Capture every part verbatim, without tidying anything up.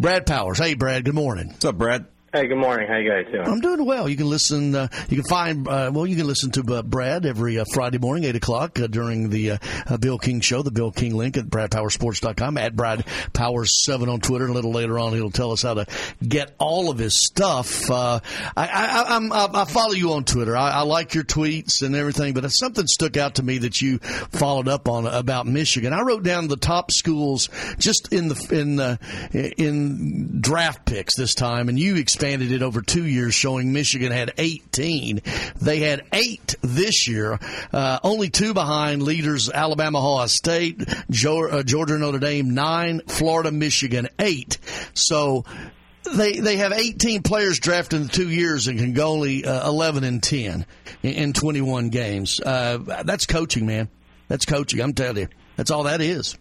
Brad Powers. Hey, Brad. Good morning. What's up, Brad? Hey, good morning. How you guys doing? I'm doing well. You can listen. Uh, you can find. Uh, well, you can listen to uh, Brad every uh, Friday morning, eight o'clock uh, during the uh, uh, Bill King Show. The Bill King link at brad power sports dot com. At Brad Powers seven on Twitter. A little later on, he'll tell us how to get all of his stuff. Uh, I, I, I'm, I, I follow you on Twitter. I, I like your tweets and everything, but something stuck out to me that you followed up on about Michigan. I wrote down the top schools just in the in uh, in draft picks this time, and you expanded it over two years, showing Michigan had eighteen. They had eight this year, uh, only two behind leaders Alabama, Ohio State, Georgia, Notre Dame, nine, Florida, Michigan, eight. So they they have eighteen players drafted in two years and can go only uh, eleven and ten in, in twenty-one games. Uh, that's coaching, man. That's coaching. I'm telling you. That's all that is.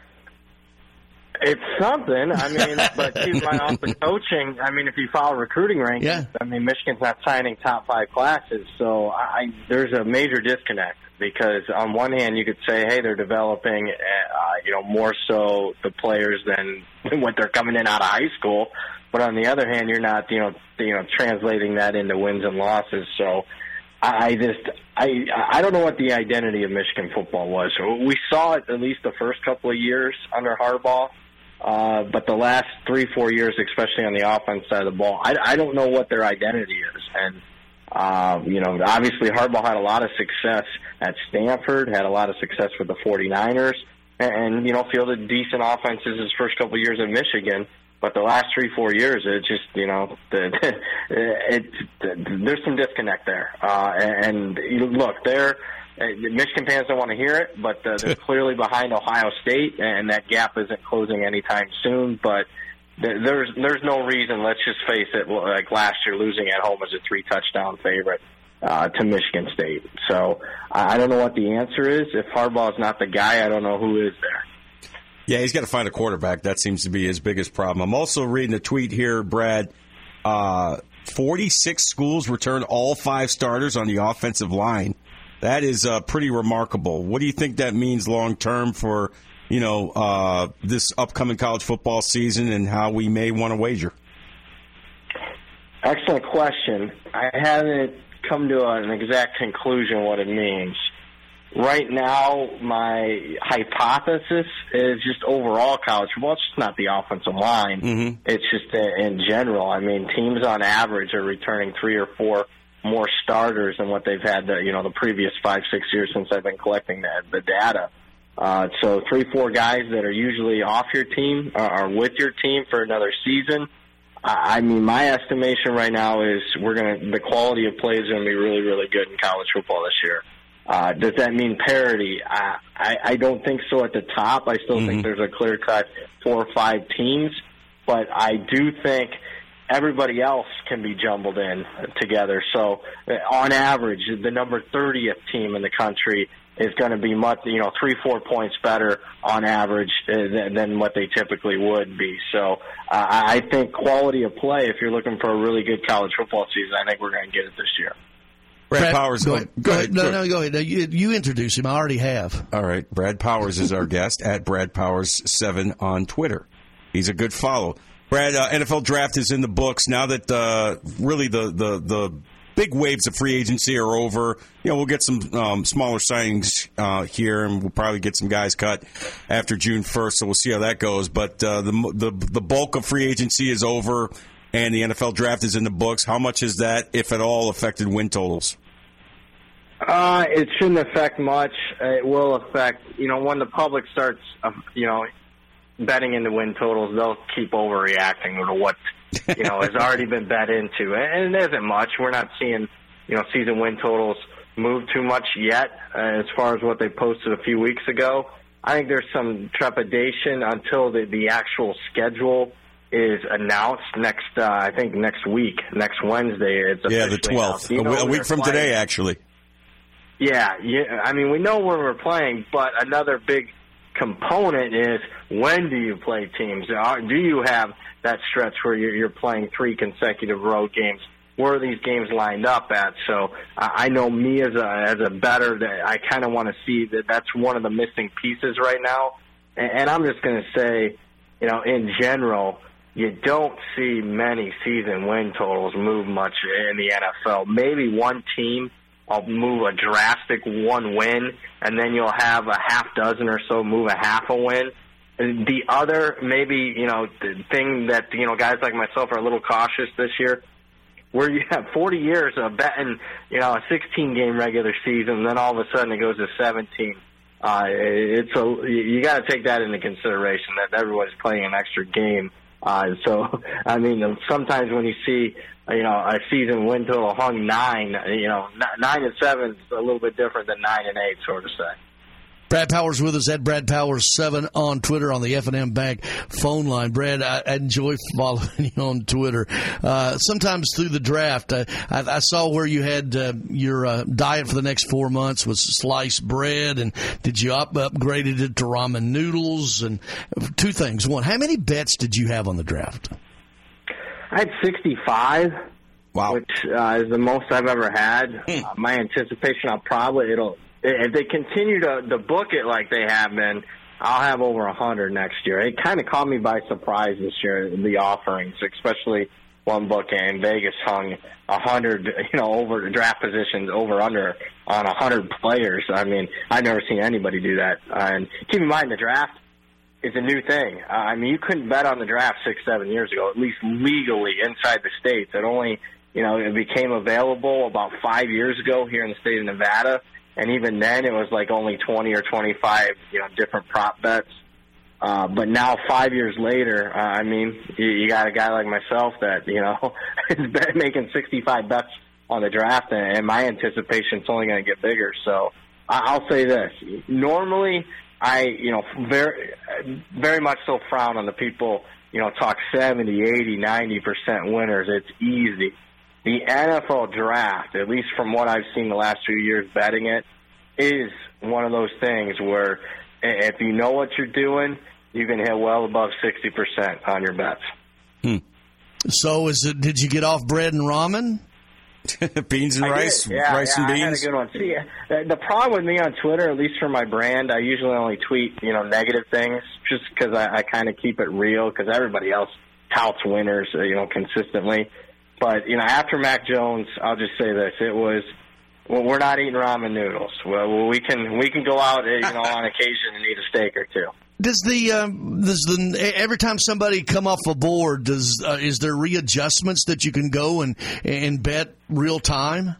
It's something. I mean, but keep my off the coaching. I mean, if you follow recruiting rankings, yeah. I mean, Michigan's not signing top five classes, so I, there's a major disconnect because on one hand you could say, hey, they're developing, uh, you know, more so the players than what they're coming in out of high school, but on the other hand, you're not, you know, you know, translating that into wins and losses. So I just, I, I don't know what the identity of Michigan football was. We saw it at least the first couple of years under Harbaugh. Uh, but the last three, four years, especially on the offense side of the ball, I, I don't know what their identity is. And, uh, you know, obviously Harbaugh had a lot of success at Stanford, had a lot of success with the forty-niners, and, and you know, fielded decent offenses his first couple of years at Michigan. But the last three, four years, it just, you know, the, it, it, there's some disconnect there. Uh, and, and look, they're, Michigan fans don't want to hear it, but uh, they're clearly behind Ohio State, and that gap isn't closing anytime soon. But th- there's there's no reason. Let's just face it. Like last year, losing at home as a three touchdown favorite uh, to Michigan State. So I don't know what the answer is. If Harbaugh's not the guy, I don't know who is there. Yeah, he's got to find a quarterback. That seems to be his biggest problem. I'm also reading a tweet here, Brad. Uh, forty-six schools returned all five starters on the offensive line. That is uh, pretty remarkable. What do you think that means long term for, you know, uh, this upcoming college football season and how we may want to wager? Excellent question. I haven't come to an exact conclusion what it means. Right now, my hypothesis is just overall college football. It's just not the offensive line. Mm-hmm. It's just in general. I mean, teams on average are returning three or four more starters than what they've had the, you know, the previous five, six years since I've been collecting the, the data. Uh, so three, four guys that are usually off your team uh, are with your team for another season. I mean, my estimation right now is we're going to, the quality of play is going to be really, really good in college football this year. Uh, does that mean parity? I, I, I don't think so at the top. I still mm-hmm. think there's a clear-cut four or five teams, but I do think everybody else can be jumbled in together. So on average, the number thirtieth team in the country is going to be much, you know, three, four points better on average than, than what they typically would be. So uh, I think quality of play, if you're looking for a really good college football season, I think we're going to get it this year. Brad, Brad Powers, go, go, ahead. go, go ahead. ahead. No, no, go ahead. You, you introduce him. I already have. All right. Brad Powers is our guest at Brad Powers seven on Twitter. He's a good follow. Brad, uh, N F L draft is in the books now that uh, really the, the, the big waves of free agency are over. You know, we'll get some um, smaller signings uh, here, and we'll probably get some guys cut after June first. So we'll see how that goes. But uh, the the the bulk of free agency is over, and the N F L draft is in the books. How much has that, if at all, affected win totals? Uh, it shouldn't affect much. It will affect, you know, when the public starts, uh, you know, betting into win totals, they'll keep overreacting to what, you know, has already been bet into. And it isn't much. We're not seeing, you know, season win totals move too much yet uh, as far as what they posted a few weeks ago. I think there's some trepidation until the, the actual schedule is announced next, uh, I think next week, next Wednesday. It's yeah, the twelfth, you know, a week from playing. today, actually. Yeah, yeah, I mean, we know where we're playing, but another big component is when do you play teams? Do you have that stretch where you're playing three consecutive road games? Where are these games lined up at? So I know me as a as a bettor that I kind of want to see that that's one of the missing pieces right now. And I'm just going to say, you know, in general, you don't see many season win totals move much in the N F L. Maybe one team will move a drastic one win, and then you'll have a half dozen or so move a half a win. The other, maybe, you know, the thing that, you know, guys like myself are a little cautious this year, where you have forty years of betting, you know, a sixteen-game regular season, and then all of a sudden it goes to seventeen. Uh, it's a, you got to take that into consideration, that everyone's playing an extra game. Uh, so, I mean, sometimes when you see, you know, a season win total hung nine, you know, nine and seven is a little bit different than nine and eight, sort of say. Brad Powers with us at Brad Powers seven on Twitter on the F and M Bank phone line. Brad, I, I enjoy following you on Twitter. Uh, sometimes through the draft, uh, I, I saw where you had uh, your uh, diet for the next four months was sliced bread, and did you up upgraded it to ramen noodles? And two things. One, how many bets did you have on the draft? I had sixty-five. Wow, which uh, is the most I've ever had. Mm. Uh, my anticipation, I'll probably it'll. If they continue to, to book it like they have been, I'll have over one hundred next year. It kind of caught me by surprise this year, the offerings, especially one book in Vegas hung one hundred, you know, over draft positions, over under on one hundred players. I mean, I've never seen anybody do that. Uh, and keep in mind, the draft is a new thing. Uh, I mean, you couldn't bet on the draft six, seven years ago, at least legally inside the states. It only, you know, it became available about five years ago here in the state of Nevada. And even then, it was like only twenty or twenty-five, you know, different prop bets. Uh, but now, five years later, uh, I mean, you, you got a guy like myself that, you know, is making sixty-five bets on the draft, and, and my anticipation's only going to get bigger. So I'll say this. Normally, I, you know, very, very much so frown on the people, you know, talk seventy, eighty, ninety percent winners. It's easy. The N F L draft, at least from what I've seen the last few years betting it, is one of those things where if you know what you're doing, you can hit well above sixty percent on your bets. Hmm. So is it? Did you get off bread and ramen? Beans and I rice? Yeah, rice yeah, and beans? I had a good one. See, the problem with me on Twitter, at least for my brand, I usually only tweet, you know, negative things just because I, I kind of keep it real because everybody else touts winners, uh, you know, consistently. But, you know, after Mac Jones, I'll just say this. It was, well, we're not eating ramen noodles. Well, we can we can go out, you know, on occasion and eat a steak or two. Does the um, does the every time somebody come off a board, does uh, is there readjustments that you can go and and bet real time?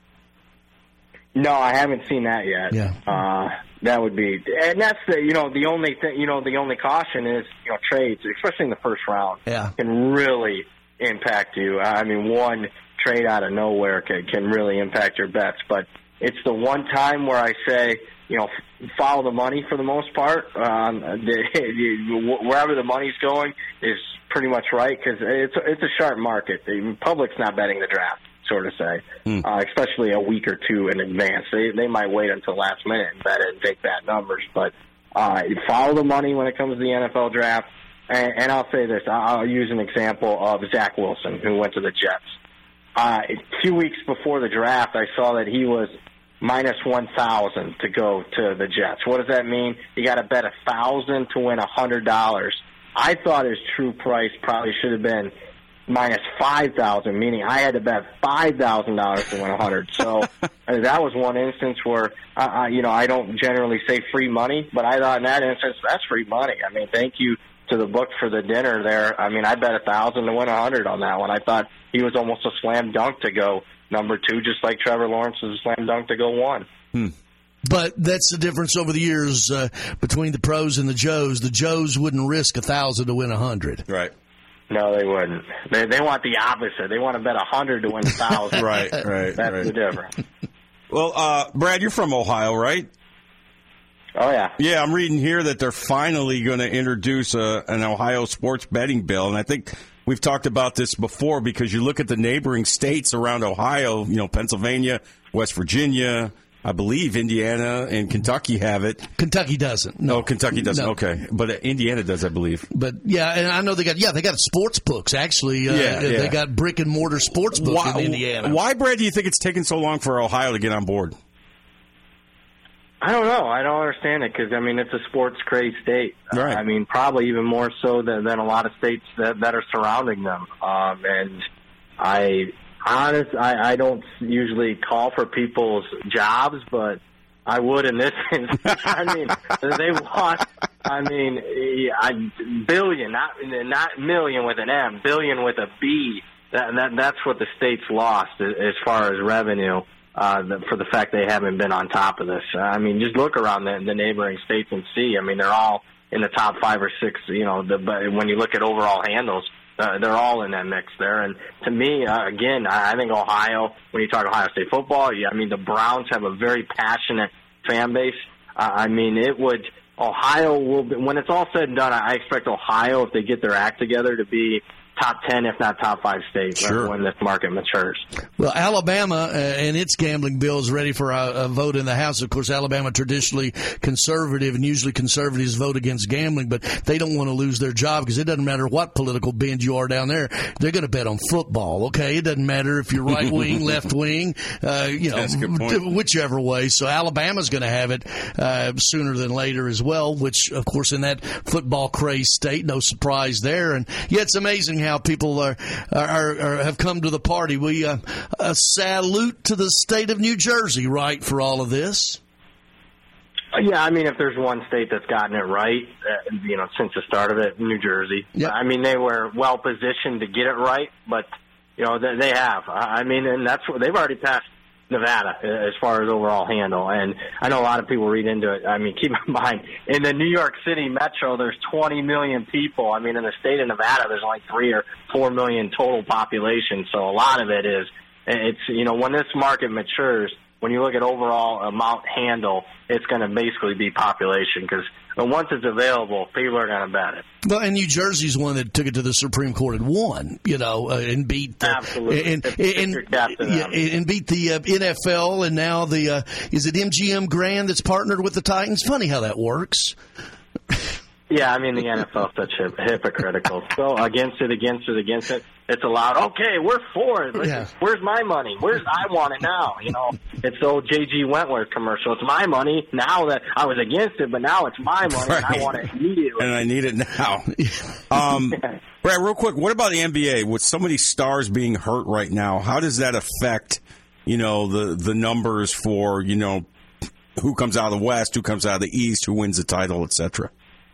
No, I haven't seen that yet. Yeah, uh, that would be, and that's the you know the only thing you know the only caution is you know trades, especially in the first round. Yeah, can really impact you. I mean, one trade out of nowhere can, can really impact your bets. But it's the one time where I say, you know, follow the money for the most part. Um, the, the, wherever the money's going is pretty much right because it's it's a sharp market. The public's not betting the draft, sort of say, mm. uh, especially a week or two in advance. They they might wait until last minute and bet it and take bad numbers. But uh, follow the money when it comes to the N F L draft. And, and I'll say this. I'll use an example of Zach Wilson, who went to the Jets. Uh, two weeks before the draft, I saw that he was minus one thousand to go to the Jets. What does that mean? You got to bet one thousand to win one hundred dollars. I thought his true price probably should have been minus five thousand, meaning I had to bet five thousand dollars to win one hundred. So I mean, that was one instance where, uh, I, you know, I don't generally say free money, but I thought in that instance, that's free money. I mean, thank you to the book for the dinner there. I mean, I bet a thousand to win a hundred on that one. I thought he was almost a slam dunk to go number two, just like Trevor Lawrence was a slam dunk to go one. Hmm. But that's the difference over the years uh, between the pros and the Joes. The Joes wouldn't risk a thousand to win a hundred. Right. No, they wouldn't. They they want the opposite. They want to bet a hundred to win a thousand. Right, right. That's right. the difference. Well, uh, Brad, you're from Ohio, right? Oh, yeah. Yeah, I'm reading here that they're finally going to introduce a, an Ohio sports betting bill. And I think we've talked about this before because you look at the neighboring states around Ohio, you know, Pennsylvania, West Virginia, I believe Indiana and Kentucky have it. Kentucky doesn't. No, oh, Kentucky doesn't. No. Okay. But Indiana does, I believe. But, yeah, and I know they got, yeah, they got sports books, actually. Uh, yeah, yeah. They got brick and mortar sports books why, in Indiana. Why, Brad, do you think it's taken so long for Ohio to get on board? I don't know. I don't understand it because, I mean, it's a sports crazed state. Right. Uh, I mean, probably even more so than, than a lot of states that, that are surrounding them. Um, and I, honest, I, I don't usually call for people's jobs, but I would in this instance. I mean, they want, I mean, I, billion, not not million with an M, billion with a B. That, that that's what the state's lost as far as revenue. Uh, the, for the fact they haven't been on top of this. I mean, just look around the, the neighboring states and see. I mean, they're all in the top five or six. You know, the, but when you look at overall handles, uh, they're all in that mix there. And to me, uh, again, I, I think Ohio. When you talk Ohio State football, yeah, I mean, the Browns have a very passionate fan base. Uh, I mean, it would. Ohio will be, when it's all said and done. I expect Ohio, if they get their act together, to be top ten, if not top five states sure. when this market matures. Well, Alabama uh, and its gambling bill is ready for a, a vote in the House. Of course, Alabama traditionally conservative, and usually conservatives vote against gambling, but they don't want to lose their job because it doesn't matter what political bend you are down there. They're going to bet on football, okay? It doesn't matter if you're right wing, left wing, uh, you know, whichever way. So Alabama's going to have it uh, sooner than later as well, which, of course, in that football-crazed state, no surprise there. And yeah, it's amazing how people are, are, are have come to the party. We uh, a salute to the state of New Jersey, right, for all of this. Yeah, I mean, if there's one state that's gotten it right, uh, you know, since the start of it, New Jersey. Yep. I mean, they were well positioned to get it right, but you know, they, they have. I mean, and that's what they've already passed Nevada as far as overall handle. And I know a lot of people read into it. I mean, keep in mind, in the New York City metro, there's twenty million people. I mean, in the state of Nevada, there's only three or four million total population. So a lot of it is, it's, you know, when this market matures, when you look at overall amount handle, it's going to basically be population because once it's available, people are going to bet it. Well, and New Jersey's one that took it to the Supreme Court and won, you know, uh, and beat uh, absolutely and and, and, yeah, and beat the uh, N F L, and now the uh, is it M G M Grand that's partnered with the Titans? Funny how that works. Yeah, I mean, the N F L is such hypocritical. So against it, against it, against it. It's allowed. Okay, we're for it. Yeah. Where's my money? Where's I want it now? You know, it's the old J G Wentworth commercial. It's my money now that I was against it, but now it's my money right. and I want it immediately. And I need it now. um, Brad, real quick, what about the N B A? With so many stars being hurt right now, how does that affect, you know, the the numbers for, you know, who comes out of the West, who comes out of the East, who wins the title, et cetera?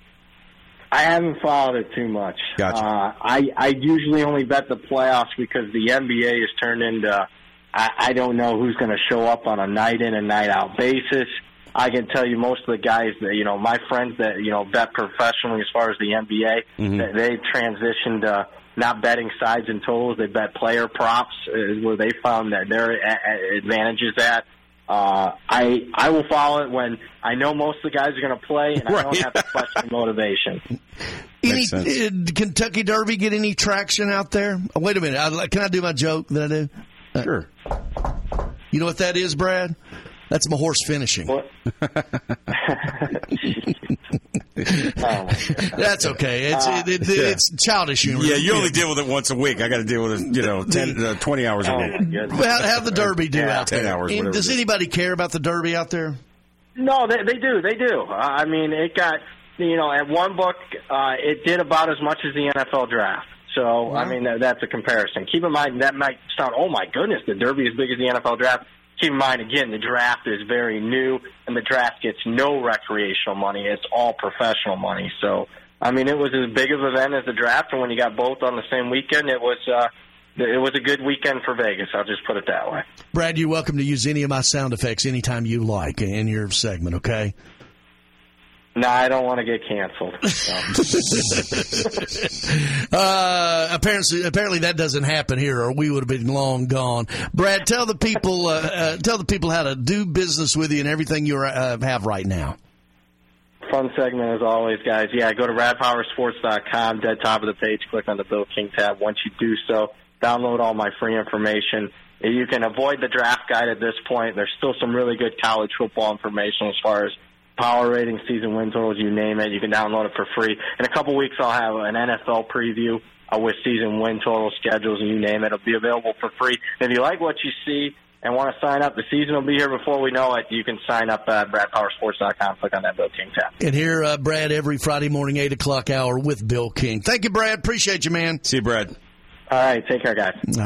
I haven't followed it too much. Gotcha. Uh, I, I usually only bet the playoffs because the N B A has turned into, I, I don't know who's going to show up on a night in and night out basis. I can tell you most of the guys that, you know, my friends that, you know, bet professionally as far as the N B A, mm-hmm. they, they transitioned uh, not betting sides and totals. They bet player props is where they found that their advantages at. Uh, I I will follow it when I know most of the guys are going to play, and I right. don't have to question motivation. Any uh, Kentucky Derby get any traction out there? Oh, wait a minute, I, can I do my joke that I do? Uh, sure. You know what that is, Brad? That's my horse finishing. What? Oh, that's okay. It's uh, it, it, yeah. it's childish humor. Yeah, you only deal with it once a week. I got to deal with it, you know, ten, uh, twenty hours a oh, week. Well, have the Derby do yeah. out there. Ten hours. And does anybody care about the Derby out there? No, they, they do. They do. Uh, I mean, it got, you know, at one book, uh, it did about as much as the N F L draft. So, wow. I mean, that, that's a comparison. Keep in mind, that might sound, oh my goodness, the Derby is as big as the N F L draft. Keep in mind, again, the draft is very new, and the draft gets no recreational money. It's all professional money. So, I mean, it was as big of an event as the draft, and when you got both on the same weekend, it was uh, it was a good weekend for Vegas. I'll just put it that way. Brad, you're welcome to use any of my sound effects anytime you like in your segment, okay? No, I don't want to get canceled. No. uh, apparently, apparently that doesn't happen here, or we would have been long gone. Brad, tell the people, uh, uh, tell the people how to do business with you and everything you uh, have right now. Fun segment as always, guys. Yeah, go to rad power sports dot com, dead top of the page, click on the Bill King tab. Once you do so, download all my free information. You can avoid the draft guide at this point. There's still some really good college football information as far as power ratings, season win totals, you name it. You can download it for free. In a couple weeks, I'll have an N F L preview uh, with season win total schedules, and you name it. It'll be available for free. If you like what you see and want to sign up, the season will be here before we know it. You can sign up at brad power sports dot com. Click on that Bill King tab. And here, uh, Brad, every Friday morning, eight o'clock hour with Bill King. Thank you, Brad. Appreciate you, man. See you, Brad. All right. Take care, guys.